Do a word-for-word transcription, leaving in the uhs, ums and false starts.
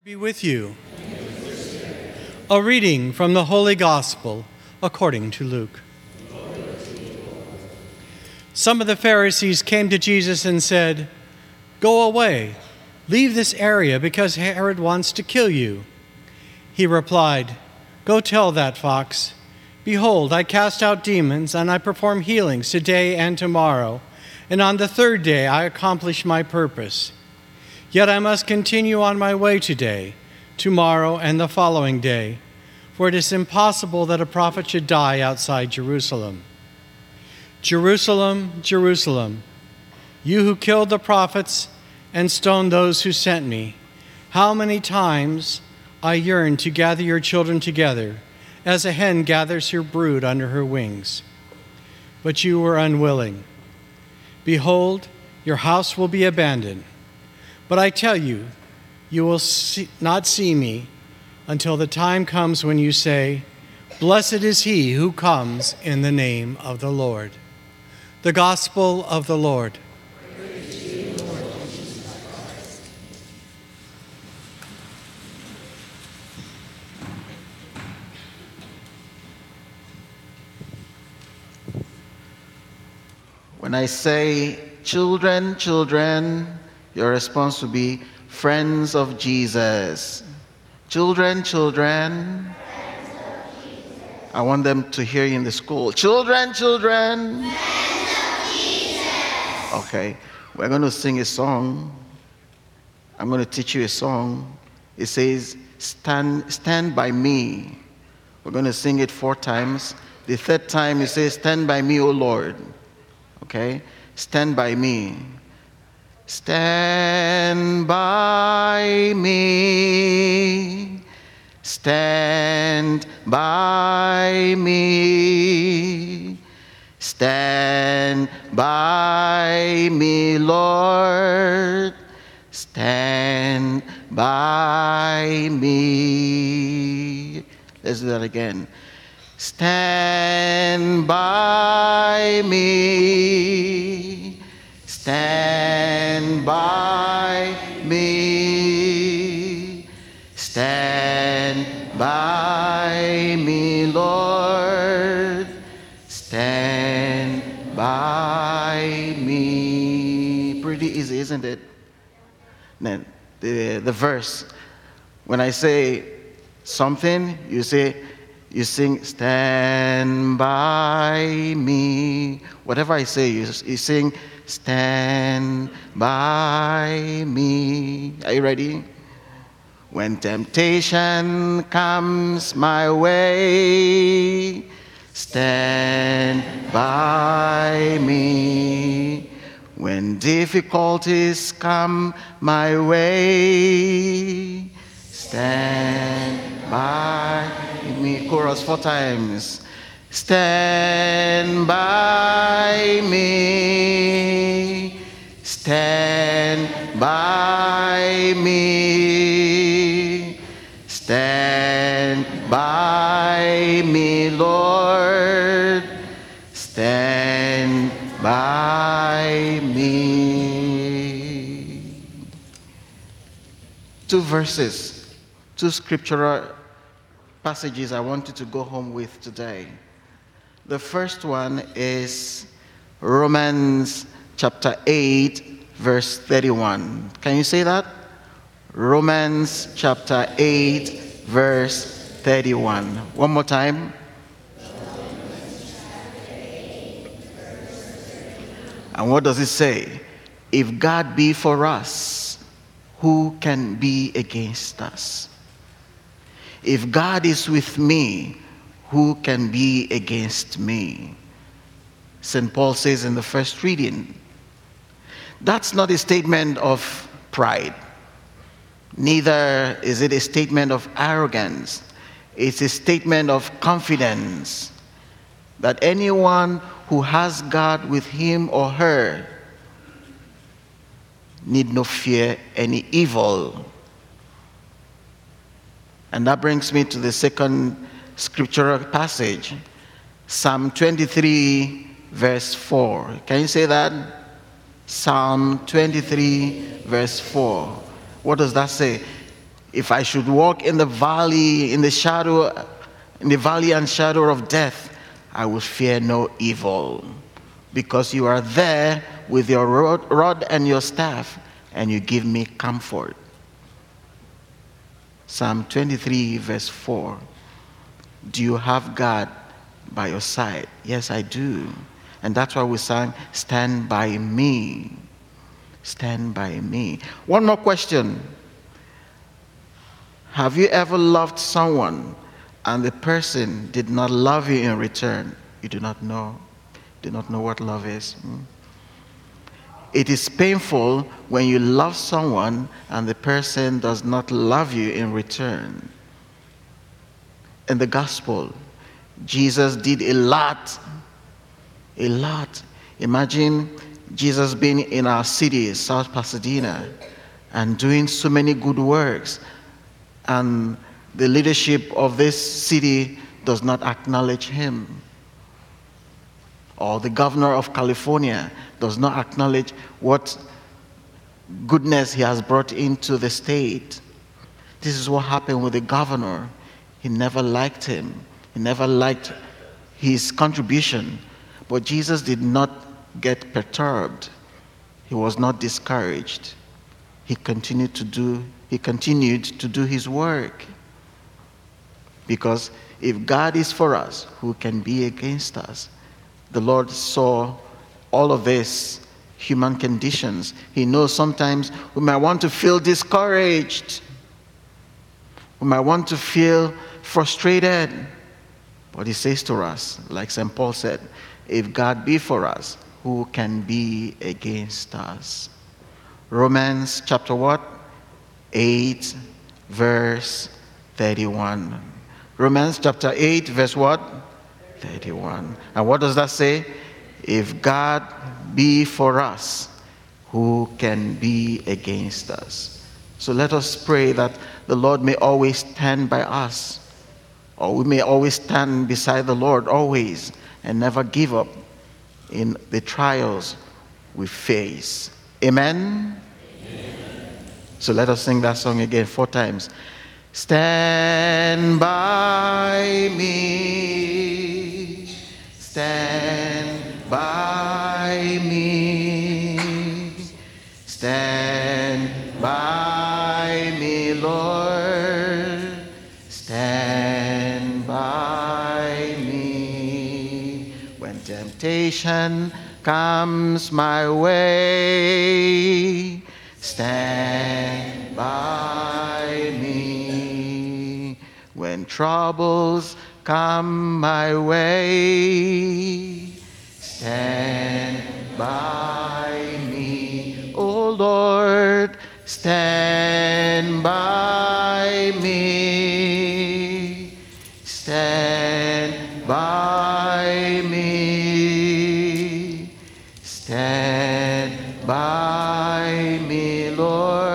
Be with you. A reading from the Holy Gospel according to Luke. Some of the Pharisees came to Jesus and said, "Go away, leave this area because Herod wants to kill you." He replied, "Go tell that fox, behold, I cast out demons and I perform healings today and tomorrow, and on the third day I accomplish my purpose. Yet I must continue on my way today, tomorrow, and the following day, for it is impossible that a prophet should die outside Jerusalem. Jerusalem, Jerusalem, you who killed the prophets and stoned those who sent me, how many times I yearned to gather your children together, as a hen gathers her brood under her wings. But you were unwilling. Behold, your house will be abandoned. But I tell you, you will see, not see me until the time comes when you say, 'Blessed is he who comes in the name of the Lord.'" The Gospel of the Lord. Praise to you, Lord Jesus Christ. When I say, "Children, children," your response will be, "Friends of Jesus." Children, children. Friends of Jesus. I want them to hear you in the school. Children, children. Friends of Jesus. Okay, we're going to sing a song. I'm going to teach you a song. It says, stand, stand by me. We're going to sing it four times. The third time it says, "Stand by me, O Lord." Okay, stand by me. Stand by me, stand by me, stand by me, Lord, stand by me. Let's do that again. Stand by me, stand by me, stand by me, Lord, stand by me. Pretty easy, isn't it? Then the, the verse, when I say something, you say, you sing, "Stand by me." Whatever I say, you, you sing, "Stand by me." Are you ready? When temptation comes my way, stand by me. When difficulties come my way, stand by me. Chorus four times. Stand by me, stand by me, stand by me, Lord, stand by me. Two verses, two scriptural passages I want you to go home with today. The first one is Romans chapter eight, verse thirty-one. Can you say that? Romans chapter eight, verse thirty-one. One more time. And what does it say? If God be for us, who can be against us? If God is with me, who can be against me? Saint Paul says in the first reading. That's not a statement of pride. Neither is it a statement of arrogance. It's a statement of confidence that anyone who has God with him or her need not fear any evil. And that brings me to the second scriptural passage, Psalm twenty-three, verse four. Can you say that? Psalm twenty-three, verse four. What does that say? If I should walk in the valley, in the shadow, in the valley and shadow of death, I will fear no evil, because you are there with your rod, rod and your staff, and you give me comfort. Psalm twenty-three, verse four. Do you have God by your side? Yes, I do. And that's why we sang, stand by me. Stand by me. One more question. Have you ever loved someone and the person did not love you in return? You do not know. Do not know what love is. Hmm? It is painful when you love someone and the person does not love you in return. In the gospel, Jesus did a lot. A lot. Imagine Jesus being in our city, South Pasadena, and doing so many good works, and the leadership of this city does not acknowledge him. Or the governor of California does not acknowledge what goodness he has brought into the state. This is what happened with the governor. He never liked him. He never liked his contribution. But Jesus did not get perturbed. He was not discouraged. He continued to do, he continued to do his work. Because if God is for us, who can be against us? The Lord saw all of this, human conditions. He knows sometimes we might want to feel discouraged. We might want to feel frustrated. But he says to us, like Saint Paul said, if God be for us, who can be against us? Romans chapter what? eight, verse thirty-one. Romans chapter eight, verse what? thirty-one. And what does that say? If God be for us, who can be against us? So let us pray that the Lord may always stand by us, or we may always stand beside the Lord, always, and never give up in the trials we face. Amen? Amen. So let us sing that song again four times. Stand by me, stand by me, stand by me, Lord, stand by me. When temptation comes my way, stand by me. When troubles come my way, stand by me. Oh Lord, stand by me. Stand by me. Stand by me, Lord.